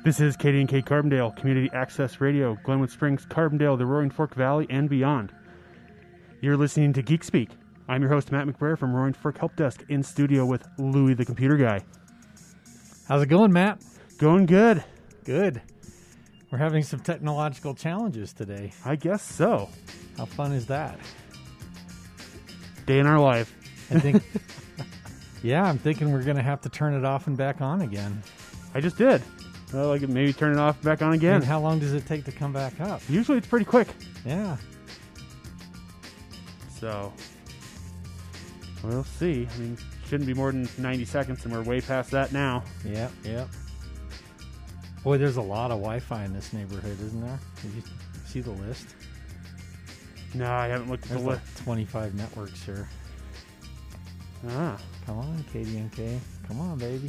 This is KD&K Carbondale, Community Access Radio, Glenwood Springs, Carbondale, the Roaring Fork Valley, and beyond. You're listening to Geek Speak. I'm your host, Matt McBrayer from Roaring Fork Help Desk, in studio with Louie the Computer Guy. How's it going, Matt? Going good. Good. We're having some technological challenges today. I guess so. How fun is that? Day in our life. I think, yeah, I'm thinking we're going to have to turn it off and back on again. I just did. Well, like maybe turn it off, back on again. And how long does it take to come back up? Usually it's pretty quick. Yeah. So, we'll see. I mean, shouldn't be more than 90 seconds, and we're way past that now. Yep. Boy, there's a lot of Wi-Fi in this neighborhood, isn't there? Did you see the list? No, I haven't looked at the There's list. like 25 networks here. Ah. Come on, KD&K. Come on, baby.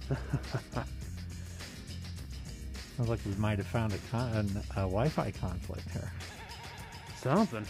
Sounds like we might have found a Wi-Fi conflict here. Something.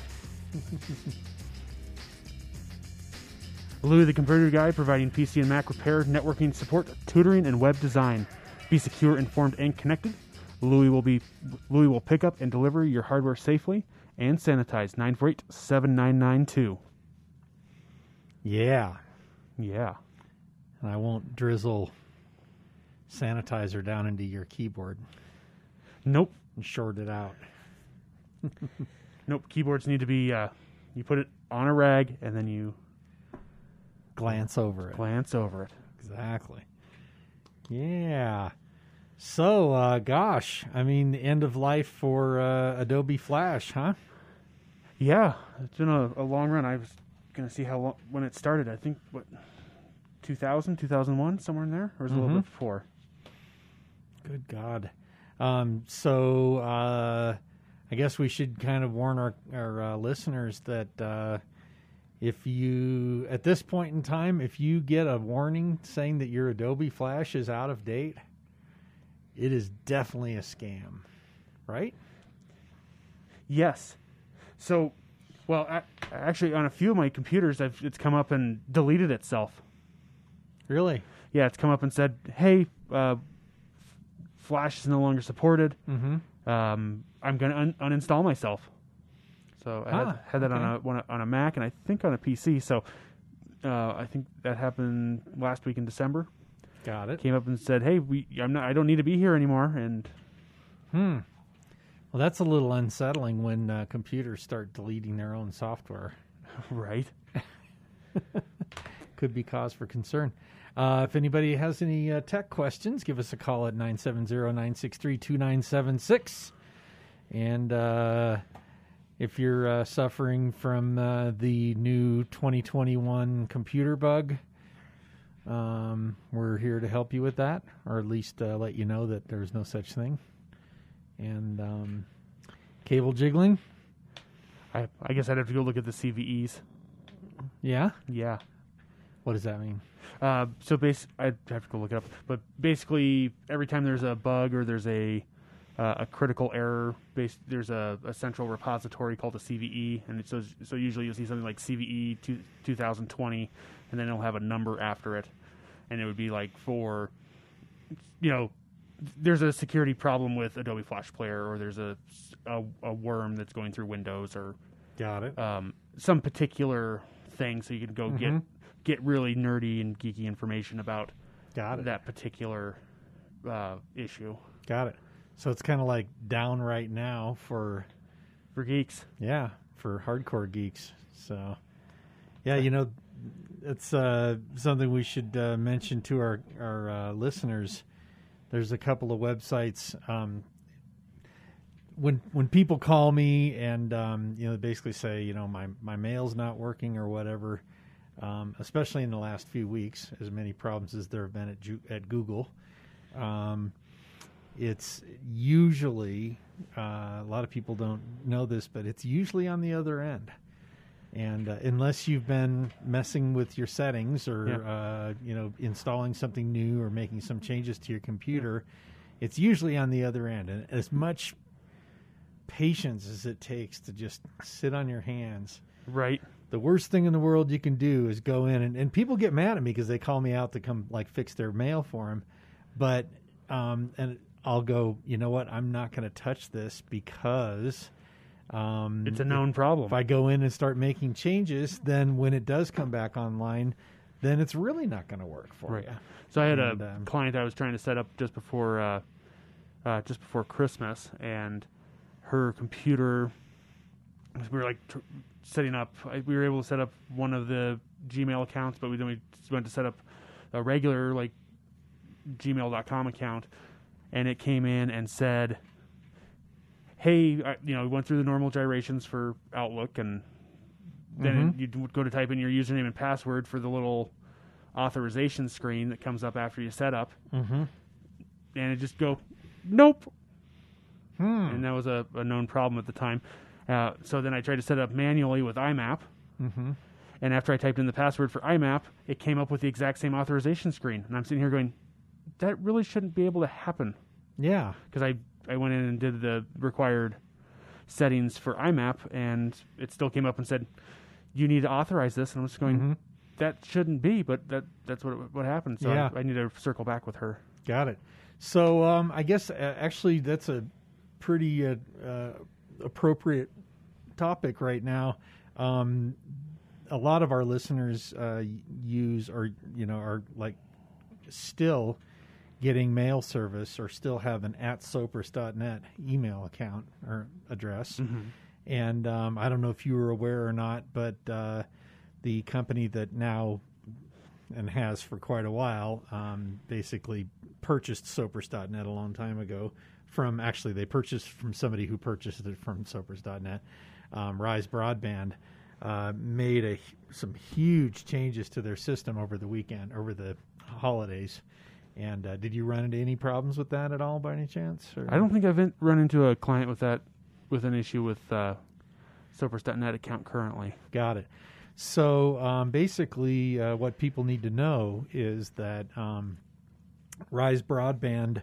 Louie the Computer Guy, providing PC and Mac repair, networking support, tutoring, and web design. Be secure, informed, and connected. Louie will pick up and deliver your hardware safely and sanitize. 948-7992. Yeah. Yeah. And I won't drizzle sanitizer down into your keyboard Nope. and short it out. Nope. Keyboards need to be, you put it on a rag and then you Glance over it. glance over it. Exactly. Yeah. So, gosh, I mean, the end of life for Adobe Flash, huh? Yeah. It's been a long run. I was going to see how long, when it started. I think, 2000, 2001, somewhere in there? Or was it a little bit before? Good God. So, I guess we should kind of warn our listeners that if you, at this point in time, if you get a warning saying that your Adobe Flash is out of date, it is definitely a scam, right? Yes. So, well, actually, on a few of my computers, it's come up and deleted itself. Really? Yeah, it's come up and said, hey, Flash is no longer supported. Mm-hmm. I'm going to uninstall myself. So I had that on a Mac and I think on a PC. So I think that happened last week in December. Got it. Came up and said, hey, I don't need to be here anymore. And Well, that's a little unsettling when computers start deleting their own software. right. Could be cause for concern. If anybody has any tech questions, give us a call at 970-963-2976. And if you're suffering from the new 2021 computer bug, we're here to help you with that, or at least let you know that there's no such thing. And cable jiggling. I guess I'd have to go look at the CVEs. Yeah? Yeah. What does that mean? So I'd have to go look it up. But basically, every time there's a bug or there's a critical error, there's a central repository called a CVE, and so usually you'll see something like CVE 2020, and then it'll have a number after it, and it would be like for, there's a security problem with Adobe Flash Player, or there's a worm that's going through Windows, or Got it. some particular thing, so you can go get really nerdy and geeky information about that particular issue. Got it. So it's kind of like down right now for geeks. Yeah, for hardcore geeks. So, yeah, it's something we should mention to our listeners. There's a couple of websites. When people call me and they basically say my mail's not working or whatever, especially in the last few weeks, as many problems as there have been at Google. It's usually, a lot of people don't know this, but it's usually on the other end. And unless you've been messing with your settings or, installing something new or making some changes to your computer, it's usually on the other end. And as much patience as it takes to just sit on your hands. Right. The worst thing in the world you can do is go in, and people get mad at me because they call me out to come fix their mail for them. But, and I'll go, you know what, I'm not going to touch this because it's a known problem. If I go in and start making changes, then when it does come back online, then it's really not going to work for you. So I had a client I was trying to set up just before Christmas, and her computer, we were like setting up. We were able to set up one of the Gmail accounts, but we went to set up a regular like gmail.com account, and it came in and said, hey, we went through the normal gyrations for Outlook, and then you'd go to type in your username and password for the little authorization screen that comes up after you set up, and it just go, nope. And that was a known problem at the time. So then I tried to set it up manually with IMAP, and after I typed in the password for IMAP, it came up with the exact same authorization screen, and I'm sitting here going, that really shouldn't be able to happen. Yeah. Because I went in and did the required settings for IMAP, and it still came up and said, you need to authorize this. And I'm just going, that shouldn't be, but that's what happened. So yeah. I need to circle back with her. Got it. So I guess actually that's a pretty appropriate topic right now. A lot of our listeners use or are like still getting mail service or still have an @sopris.net email account or address. And I don't know if you were aware or not, but the company that now and has for quite a while basically purchased Sopris.net a long time ago they purchased from somebody who purchased it from Sopris.net. Rise Broadband made some huge changes to their system over the holidays. And did you run into any problems with that at all by any chance? Or? I don't think I've run into a client with an issue with Sopris.net account currently. Got it. So basically what people need to know is that Rise Broadband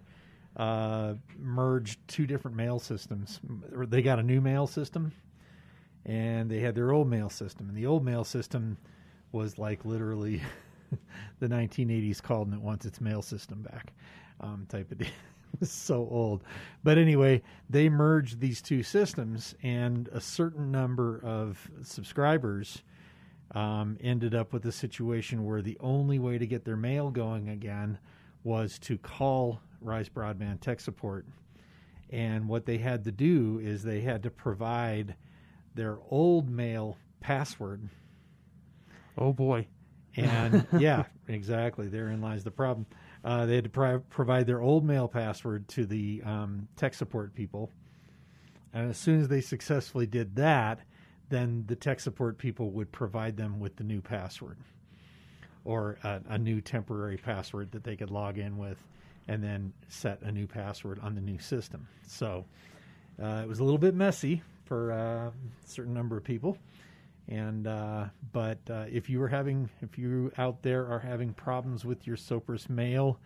merged two different mail systems. They got a new mail system, and they had their old mail system. And the old mail system was like literally the 1980s called and it wants its mail system back type of deal. It's so old. But anyway, they merged these two systems, and a certain number of subscribers ended up with a situation where the only way to get their mail going again was to call Rise Broadband tech support. And what they had to do is they had to provide their old mail password. Oh, boy. And yeah, exactly. Therein lies the problem. They had to provide their old mail password to the tech support people. And as soon as they successfully did that, then the tech support people would provide them with the new password or a new temporary password that they could log in with and then set a new password on the new system. So it was a little bit messy for a certain number of people. And but if you out there are having problems with your Sopris mail,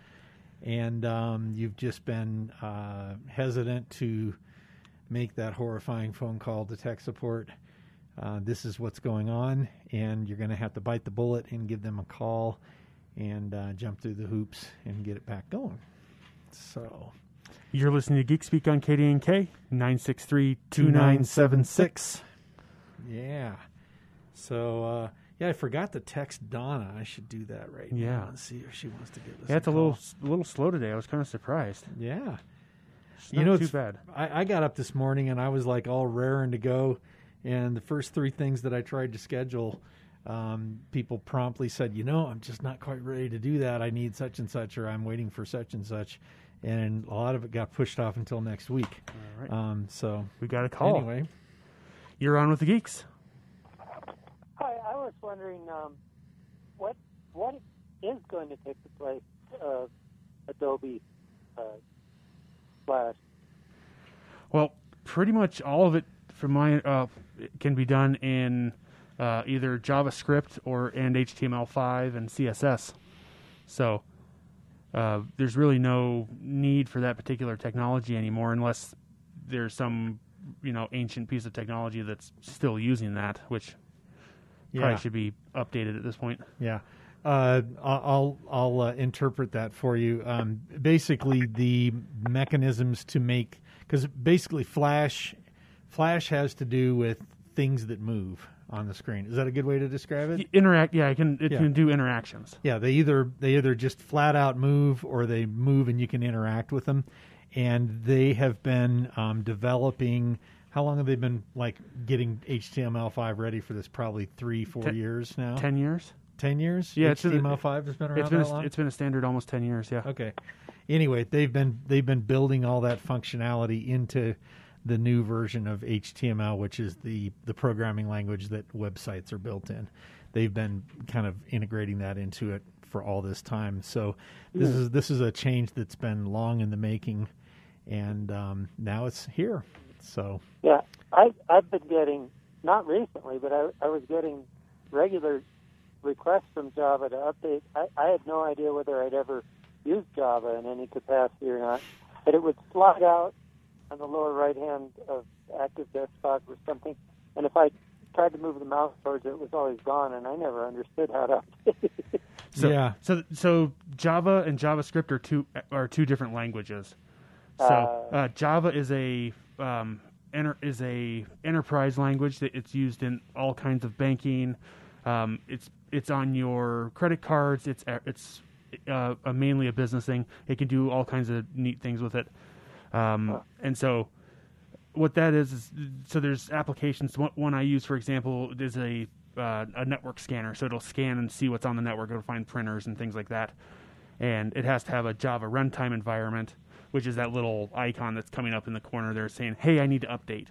and you've just been hesitant to make that horrifying phone call to tech support, this is what's going on, and you're going to have to bite the bullet and give them a call and jump through the hoops and get it back going. So. You're listening to Geek Speak on KDNK 963-2976. Yeah. So, I forgot to text Donna. I should do that right now and see if she wants to give us it's a little slow today. I was kind of surprised. Yeah. It's not too bad. I got up this morning and I was like all raring to go. And the first three things that I tried to schedule, people promptly said, I'm just not quite ready to do that. I need such and such, or I'm waiting for such and such. And a lot of it got pushed off until next week. All right. So we got a call. Anyway. You're on with the Geeks. Hi, I was wondering what is going to take the place of Adobe Flash? Well, pretty much all of it, from my can be done in either JavaScript and HTML5 and CSS. So there's really no need for that particular technology anymore, unless there's some ancient piece of technology that's still using that, which probably should be updated at this point. Yeah. I'll interpret that for you. Basically, the mechanisms to make, because basically Flash has to do with things that move on the screen. Is that a good way to describe it? It can do interactions. Yeah, they either just flat out move, or they move and you can interact with them. And they have been developing. How long have they been getting HTML5 ready for this? Probably 3-4 years now. 10 years. 10 years? Yeah, HTML5 has been around that long? It's been a standard almost 10 years. Yeah. Okay. Anyway, they've been building all that functionality into the new version of HTML, which is the programming language that websites are built in. They've been kind of integrating that into it for all this time. So this is a change that's been long in the making, and now it's here. So yeah, I've been getting, not recently, but I was getting regular requests from Java to update. I had no idea whether I'd ever used Java in any capacity or not, but it would slide out on the lower right hand of active desktop or something, and if I tried to move the mouse towards it, it was always gone, and I never understood how to update it. So Java and JavaScript are two different languages. So Java is a enterprise language that it's used in all kinds of banking. It's on your credit cards. It's mainly a business thing. It can do all kinds of neat things with it. And so what that is so there's applications. One I use, for example, is a network scanner. So it'll scan and see what's on the network. It'll find printers and things like that. And it has to have a Java runtime environment, which is that little icon that's coming up in the corner there saying, hey, I need to update.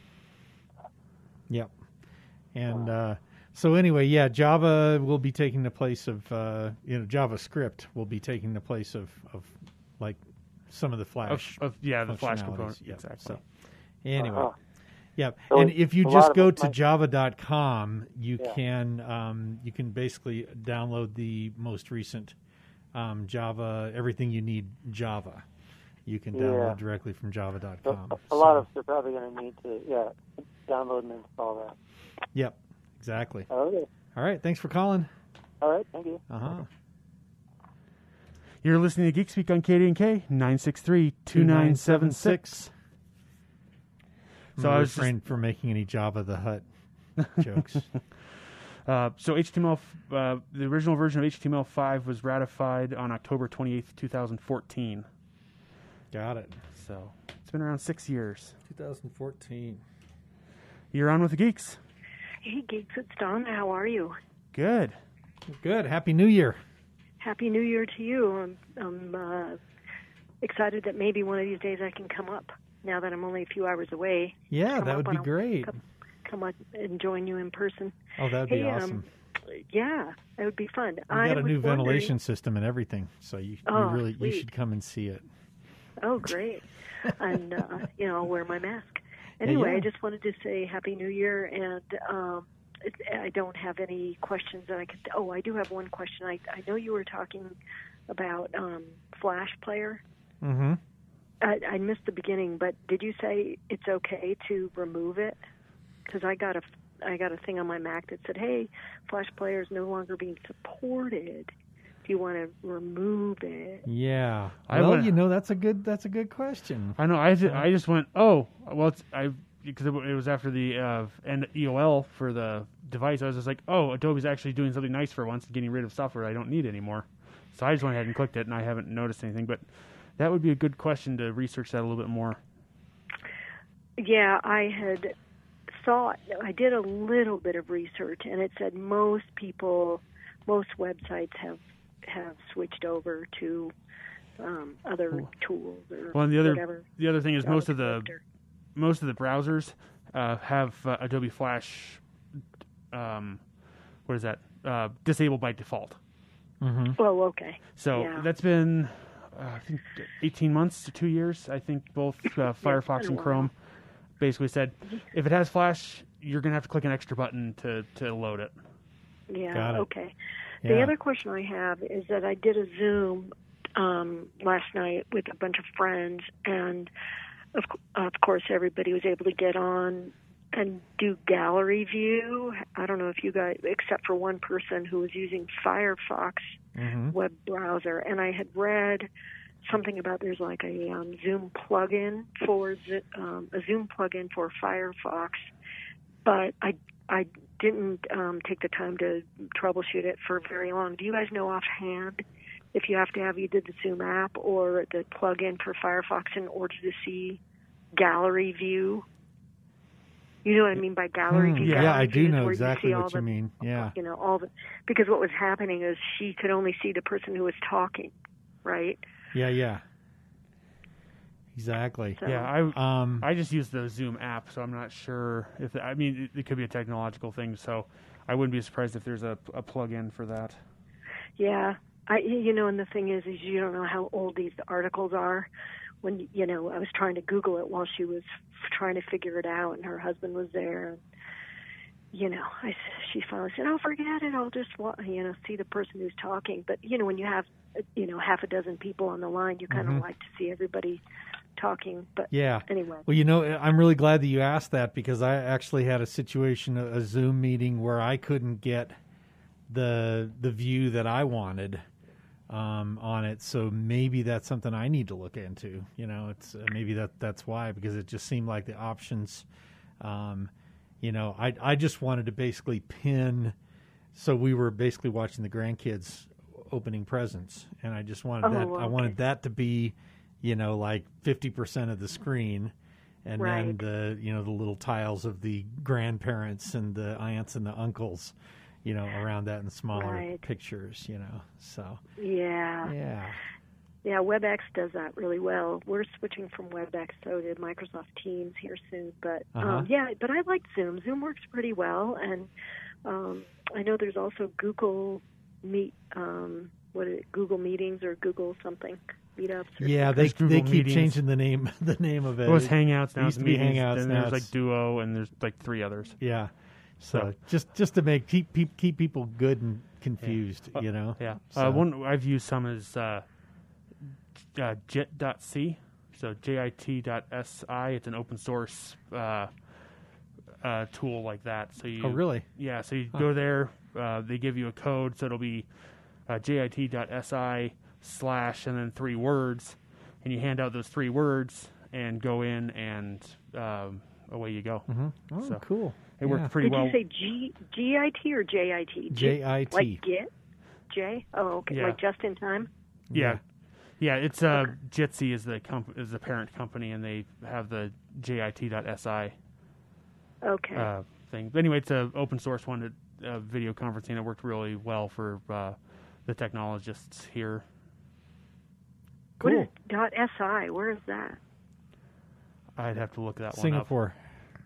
Yep. And so anyway, yeah, Java will be taking the place of, JavaScript will be taking the place of some of the Flash. The Flash component. Yep. Exactly. So anyway, yeah. So and if you just go to java.com, you can basically download the most recent Java, everything you need Java. You can download directly from java.com. A lot of us are probably going to need to, download and install that. Yep, exactly. Okay. All right, thanks for calling. All right, thank you. You're listening to Geek Speak on KDNK, 963-2976. So I was refrained from making any Java the Hutt jokes. So HTML, the original version of HTML5 was ratified on October 28th, 2014. Got it. So it's been around 6 years. 2014. You're on with the Geeks. Hey, Geeks, it's Donna. How are you? Good. Good. Happy New Year. Happy New Year to you. I'm excited that maybe one of these days I can come up, now that I'm only a few hours away. Yeah, that would be great. Come up and join you in person. Oh, that would be awesome. Yeah, that would be fun. We got a new ventilation system and everything, so you should come and see it. Oh, great. And, I'll wear my mask. Anyway, I just wanted to say Happy New Year, and I don't have any questions that I could... Oh, I do have one question. I know you were talking about Flash Player. Mm-hmm. I missed the beginning, but did you say it's okay to remove it? Because I got a thing on my Mac that said, "Hey, Flash Player is no longer being supported. Do you want to remove it?" Yeah. That's a good question. I know. I just went, oh, well, because it was after the EOL for the device. I was just like, oh, Adobe's actually doing something nice for once, getting rid of software I don't need anymore. So I just went ahead and clicked it, and I haven't noticed anything. But that would be a good question to research that a little bit more. Yeah, I did a little bit of research, and it said most websites have switched over to other tools or whatever. The other thing is most of the browsers have Adobe Flash. What is that? Disabled by default. Mm-hmm. Oh, okay. So that's been I think 18 months to 2 years. I think both Firefox and Chrome basically said if it has Flash, you're going to have to click an extra button to load it. Yeah. Okay. The other question I have is that I did a Zoom last night with a bunch of friends, and of course everybody was able to get on and do gallery view. I don't know if you guys, except for one person who was using Firefox web browser, and I had read something about there's like a Zoom plugin for Firefox, but I didn't take the time to troubleshoot it for very long. Do you guys know offhand if you have to have either the Zoom app or the plugin for Firefox in order to see gallery view? You know what I mean by gallery view? Yeah, I do know where exactly you see what you mean. Yeah. You know, because what was happening is she could only see the person who was talking, right? Yeah. Exactly. So, Yeah, I just use the Zoom app, so I'm not sure if it could be a technological thing. So I wouldn't be surprised if there's a plug-in for that. Yeah, and the thing is you don't know how old these articles are. When I was trying to Google it while she was trying to figure it out, and her husband was there. She finally said, "Oh, forget it. I'll just see the person who's talking." But when you have half a dozen people on the line, you kind of like to see everybody talking. But yeah. Anyway. Well, I'm really glad that you asked that, because I actually had a situation, a Zoom meeting, where I couldn't get the view that I wanted on it. So maybe that's something I need to look into. It's maybe that's why, because it just seemed like the options. I just wanted to basically pin. So we were basically watching the grandkids opening presents, and I just wanted that. Okay. I wanted that to be, like 50% of the screen, and right. then the little tiles of the grandparents and the aunts and the uncles, around that in smaller right. pictures, So yeah. Yeah, WebEx does that really well. We're switching from WebEx to Microsoft Teams here soon, but but I like Zoom. Zoom works pretty well, and I know there's also Google Meet. Google Meetings or Google something meetups? Yeah, they keep Meetings. changing the name of it. It was Hangouts. Now It used it's to be Meetings. Hangouts. Then Now there's it's- like Duo, and there's like 3 others. Yeah. So just to keep people good and confused, Yeah. So. One I've used some is JIT.C, so JIT.SI. It's an open source tool like that. So you. Oh, really? Yeah. So you go there. They give you a code, so it'll be JIT.SI/ and then 3 words, and you hand out those 3 words and go in, and away you go. Mm-hmm. Oh, So, cool. It worked pretty well. Did you say GIT or JIT? JIT. Like Git? J? Oh, okay. Yeah. Like just in time? Yeah. Yeah, it's Jitsi is the parent company, and they have the JIT.SI Okay. thing. But anyway, it's an open source one, video conferencing. It worked really well for the technologists here. Cool. What is .SI? Where is that? I'd have to look that Singapore.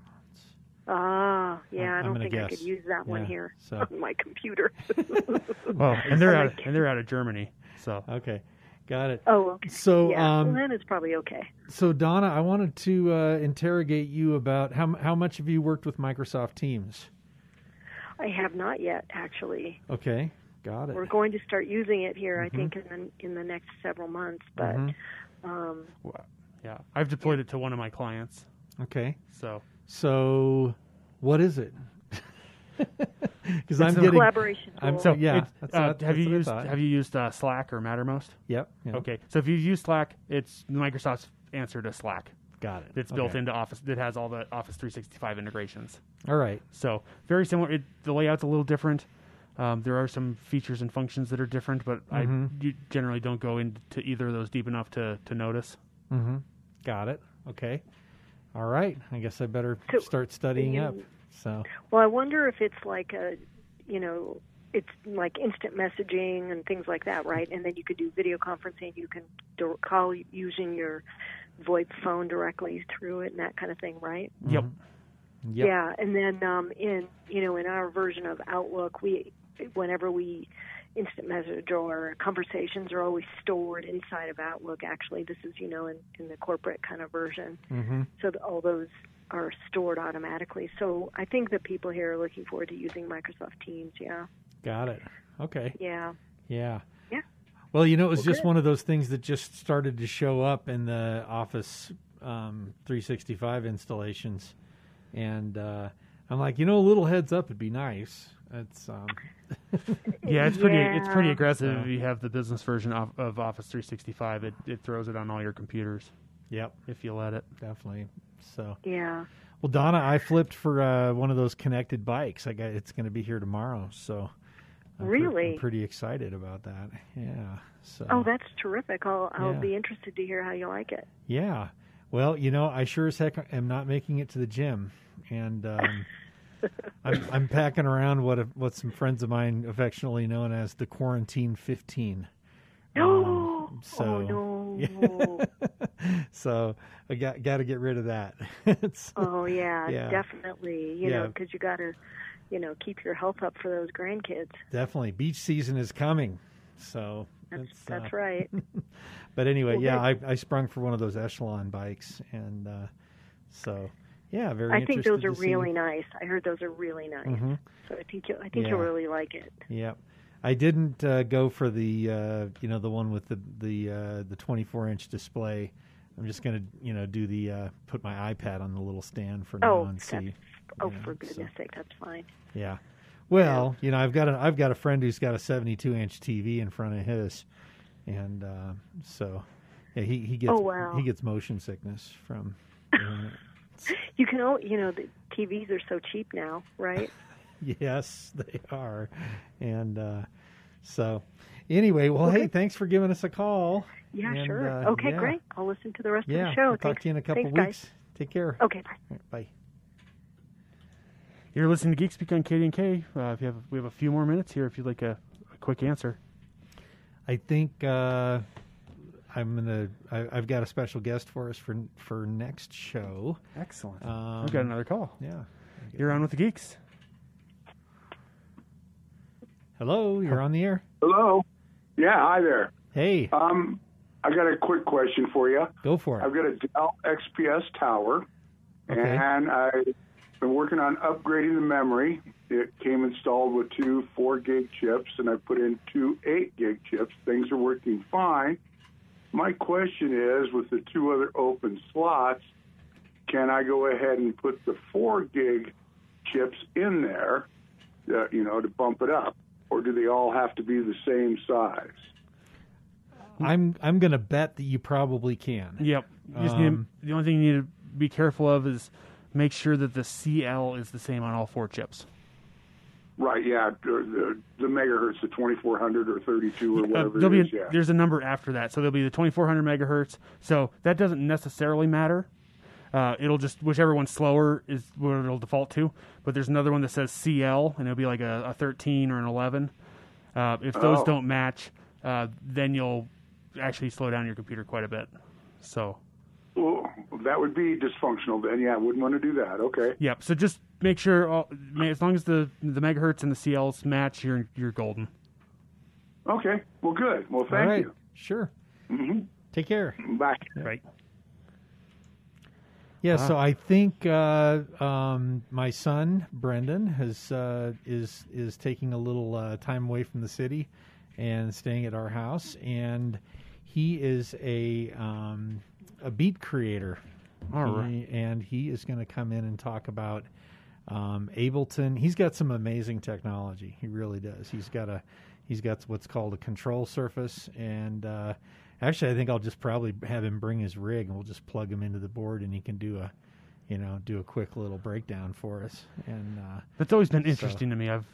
Ah, yeah. I I'm don't gonna think I guess. could use that one Yeah, here so. on my computer. one up. Well, and they're out of Germany. So Okay. Got it. Oh, okay. So, yeah, well, then it's probably okay. So Donna, I wanted to interrogate you about how much have you worked with Microsoft Teams? I have not yet, actually. Okay, got it. We're going to start using it here, I think, in the next several months. But yeah, I've deployed it to one of my clients. Okay. So what is it? Because It's I'm a getting collaboration tool. So yeah. have you used Slack or Mattermost? Yep. Okay, so if you've used Slack, it's Microsoft's answer to Slack. Got it. It's built into Office. It has all the Office 365 integrations. All right. So very similar. The layout's a little different. There are some features and functions that are different, but you generally don't go into either of those deep enough to notice. Mm-hmm. Got it. Okay. All right. I guess I better start studying up. So. Well, I wonder if it's like it's like instant messaging and things like that, right? And then you could do video conferencing. You can call using your VoIP phone directly through it and that kind of thing, right? Yep. Yeah, and then in our version of Outlook, whenever we instant message or conversations are always stored inside of Outlook. Actually, this is in the corporate kind of version, so all those are stored automatically. So I think that people here are looking forward to using Microsoft Teams. Yeah. Got it. Okay. Yeah. Yeah. Yeah. Well, it was just one of those things that just started to show up in the Office 365 installations. And I'm like, a little heads up would be nice. It's Yeah, it's pretty aggressive. So- If you have the business version of Office 365, it throws it on all your computers Yep, if you let it. definitely. So, Yeah. well, Donna, I flipped for one of those connected bikes. It's going to be here tomorrow. So, Really? I'm pretty excited about that. Yeah. So. Oh, that's terrific. I'll Yeah. be interested to hear how you like it. Yeah. Well, I sure as heck am not making it to the gym, and I'm packing around what some friends of mine affectionately known as the Quarantine 15. Oh So, no. so I got to get rid of that. Oh yeah, Yeah. definitely. You know, because you got to, keep your health up for those grandkids. Definitely, beach season is coming. So That's right. But anyway, Well, yeah, I sprung for one of those Echelon bikes, and so yeah, very. I think interested those are to see. really nice. I heard those are really nice. Mhm. So I think Yeah. you'll really like it. Yeah, I didn't go for the the one with the 24-inch display. I'm just gonna do the put my iPad on the little stand for now and see. For goodness sake, that's fine. Yeah. Well, I've got a friend who's got a 72-inch TV in front of his, and so yeah, he gets Oh, wow. he gets motion sickness from. You can, the TVs are so cheap now, right? Yes, they are, and so anyway, well, Okay. hey, thanks for giving us a call. Yeah, And, sure. Okay, yeah. great. I'll listen to the rest Yeah, of the show. I'll talk to you in a couple Thanks, weeks. Take care. Guys. Okay, bye. All right, bye. You're listening to Geek Speak on KD&K. We have a few more minutes here if you'd like a quick answer. I think I've got a special guest for us for next show. Excellent. We've got another call. Yeah. You're on with the Geeks. Hello, you're on the air. Hello. Yeah, hi there. Hey, I got a quick question for you. go for I've it. got a Dell XPS tower, Okay. and I've been working on upgrading the memory. It came installed with two 4-gig chips, and I put in two 8-gig chips. Things are working fine. My question is, with the two other open slots, can I go ahead and put the 4-gig chips in there, to bump it up? Or do they all have to be the same size? I'm going to bet that you probably can. Yep. You just the only thing you need to be careful of is make sure that the CL is the same on all 4 chips. Right, yeah, the megahertz, the 2400 or 32 or whatever There'll it be is, yeah. There's a number after that, so there'll be the 2400 megahertz. So that doesn't necessarily matter. It'll just whichever one's slower is what it'll default to. But there's another one that says CL, and it'll be like a 13 or an 11. If those don't match, then you'll actually slow down your computer quite a bit. So. Well, that would be dysfunctional then, yeah, I wouldn't want to do that, okay. Yep. So just make sure, as long as the megahertz and the CLs match, you're golden. Okay, well, good. Well, All thank right. you. Sure. Mm-hmm. Take care. Bye. Right. Yeah, so I think my son Brendan is taking a little time away from the city and staying at our house, and he is a beat creator. All right. And he is going to come in and talk about Ableton. He's got some amazing technology. He really does. He's got what's called a control surface, and actually, I think I'll just probably have him bring his rig, and we'll just plug him into the board, and he can do a quick little breakdown for us. And That's always been interesting to me. I've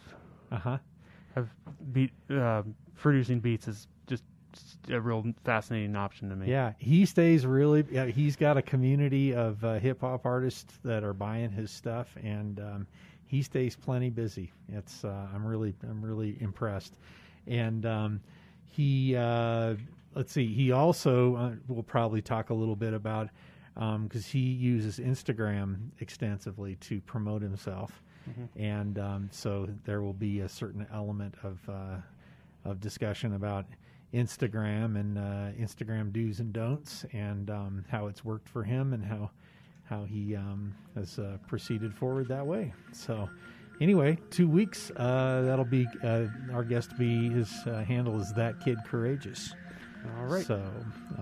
producing beats is just a real fascinating option to me. yeah, he stays really. Yeah, he's got a community of hip hop artists that are buying his stuff, and he stays plenty busy. It's I'm really impressed, and he. Let's see. He also will probably talk a little bit about because he uses Instagram extensively to promote himself, and so there will be a certain element of discussion about Instagram and Instagram do's and don'ts, and how it's worked for him, and how he has proceeded forward that way. So. Anyway, 2 weeks. That'll be our guest. His handle is That Kid Courageous. All right. So,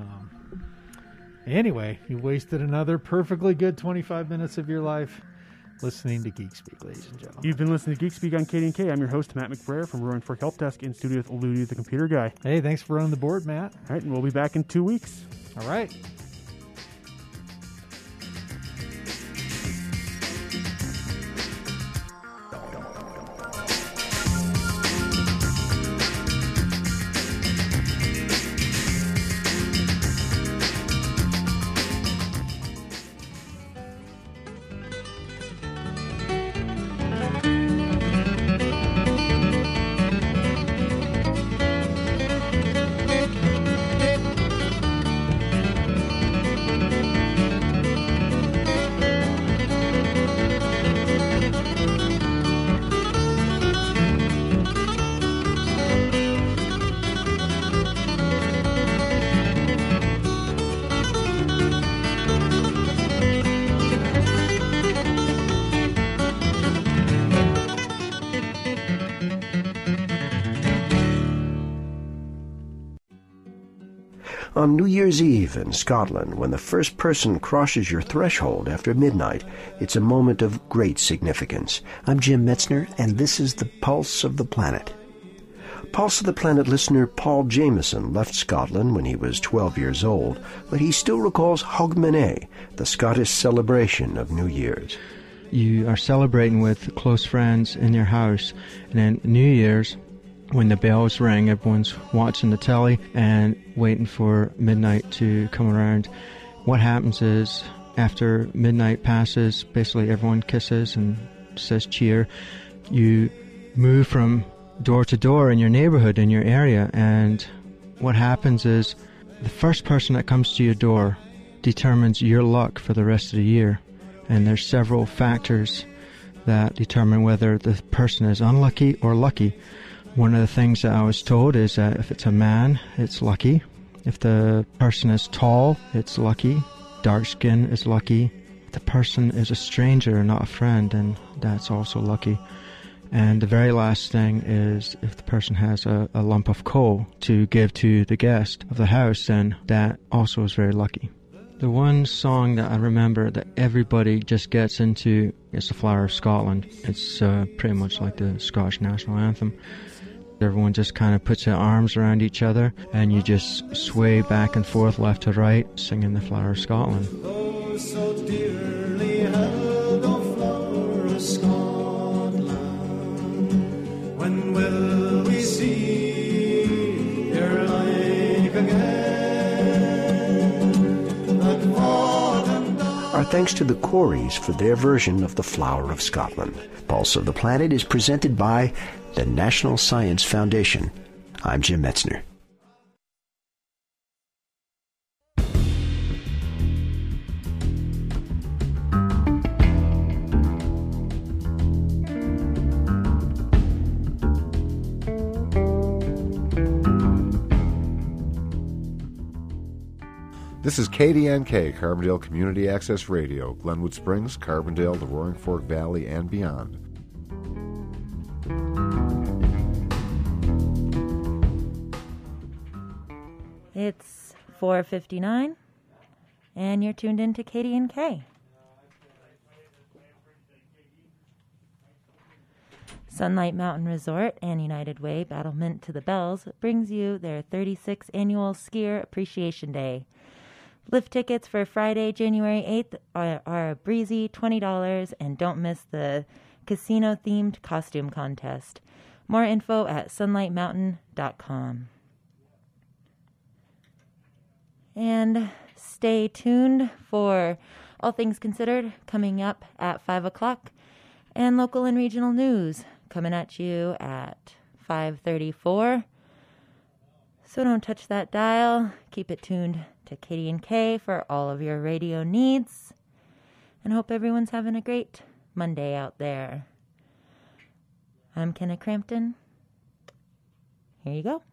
anyway, you wasted another perfectly good 25 minutes of your life. listening to Geek Speak, ladies and gentlemen. You've been listening to Geek Speak on KDNK. I'm your host, Matt McBrayer from Roaring Fork Help Desk in studio with Ludi, the computer guy. Hey, thanks for running the board, Matt. All right, and we'll be back in 2 weeks. All right. On New Year's Eve in Scotland, when the first person crosses your threshold after midnight, it's a moment of great significance. I'm Jim Metzner, and this is the Pulse of the Planet. Pulse of the Planet listener Paul Jameson left Scotland when he was 12 years old, but he still recalls Hogmanay, the Scottish celebration of New Year's. You are celebrating with close friends in your house, and then New Year's, when the bells ring, everyone's watching the telly and waiting for midnight to come around. What happens is, after midnight passes, basically everyone kisses and says cheer. You move from door to door in your neighborhood, in your area, and what happens is the first person that comes to your door determines your luck for the rest of the year. And there's several factors that determine whether the person is unlucky or lucky. One of the things that I was told is that if it's a man, it's lucky. If the person is tall, it's lucky. Dark skin is lucky. If the person is a stranger, not a friend, then that's also lucky. And the very last thing is if the person has a lump of coal to give to the guest of the house, then that also is very lucky. The one song that I remember that everybody just gets into is The Flower of Scotland. It's pretty much like the Scottish national anthem. Everyone just kind of puts their arms around each other and you just sway back and forth, left to right, singing The Flower of Scotland. Oh, so dearly held, O flower of Scotland, when will we see your like again? That fought and died. Our thanks to the Coreys for their version of The Flower of Scotland. Pulse of the Planet is presented by the National Science Foundation. I'm Jim Metzner. This is KDNK, Carbondale Community Access Radio, Glenwood Springs, Carbondale, the Roaring Fork Valley, and beyond. It's 4:59, and you're tuned in to KDNK. Sunlight Mountain Resort and United Way Battlement to the Bells brings you their 36th annual Skier Appreciation Day. Lift tickets for Friday, January 8th are a breezy $20, and don't miss the casino-themed costume contest. More info at sunlightmountain.com. And stay tuned for All Things Considered coming up at 5 o'clock, and local and regional news coming at you at 5:34. So don't touch that dial. Keep it tuned to KDNK for all of your radio needs. And hope everyone's having a great Monday out there. I'm Kenna Crampton. Here you go.